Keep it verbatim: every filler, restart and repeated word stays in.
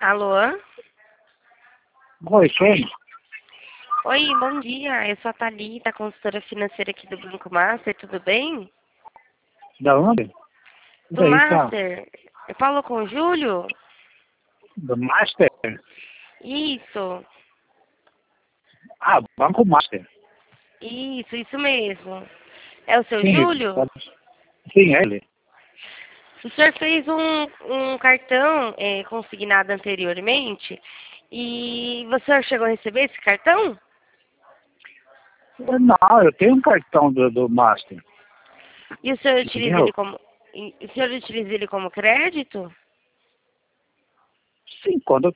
Alô? Oi, quem? Oi, bom dia. Eu sou a Thalita, consultora financeira aqui do Banco Master, tudo bem? Da onde? Do Daí tá. Master. Eu falo com o Júlio? Do Master? Isso, Ah, Banco Master. isso, isso mesmo. É o seu Sim, Júlio? pode... Sim, é ele. O senhor fez um, um cartão é, consignado anteriormente e você chegou a receber esse cartão? Não, eu tenho um cartão do, do Master. E o senhor utiliza Entendeu? ele como, e o senhor utiliza ele como crédito? Sim, quando eu